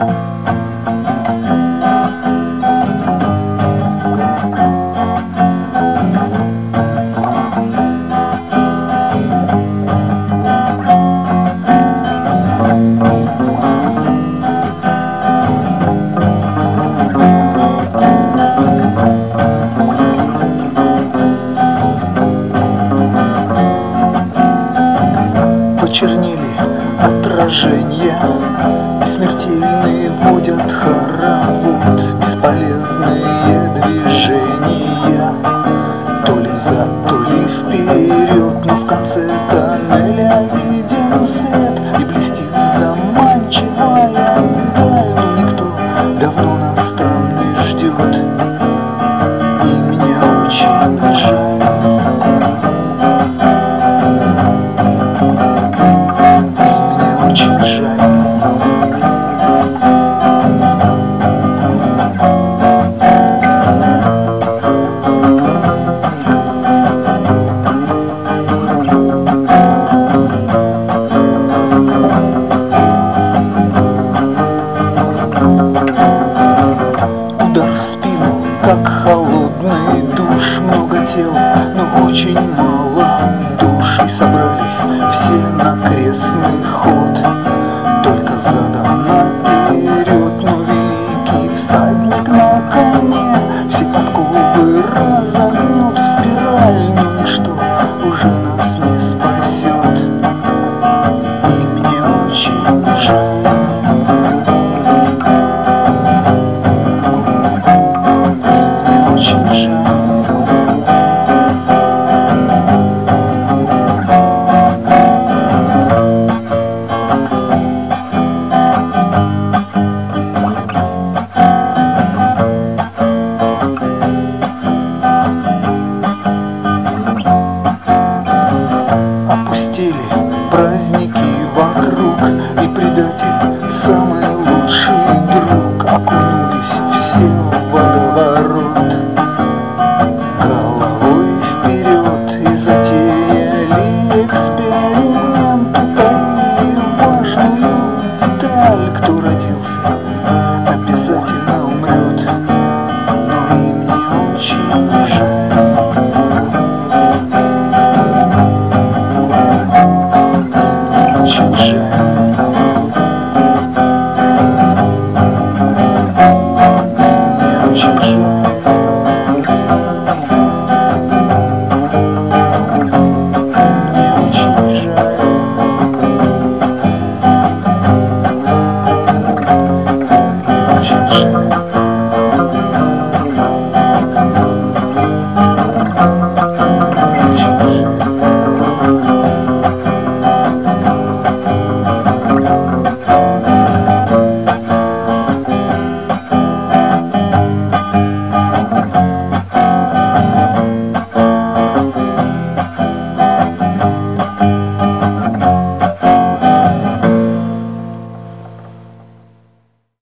Почернели отражения, и смертельные водят хоровод. Бесполезные движения, то ли взад, то ли вперед, но в конце тоннеля виден свет, и блестит заманчивая даль. Но никто давно нас там не ждет, и мне очень жаль. Очень жаль. Удар в спину, как холодный душ. Много тел, но очень мало душ. И собрались все на крестный ход, только задом наперед. Но великий всадник на коне все подковы разогнет в спираль. Но ничто уже нас не спасет, и мне очень жаль. Очень жаль. Опустили праздники вокруг, и предатель самый лучший друг.